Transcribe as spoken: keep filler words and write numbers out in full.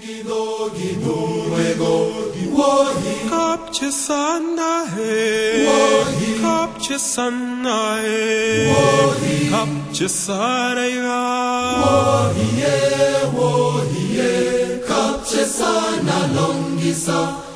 Kapçı sana hey, kapçı sana hey, kapçı sana ya. Wohiye, wohiye, kapçı sana longisa.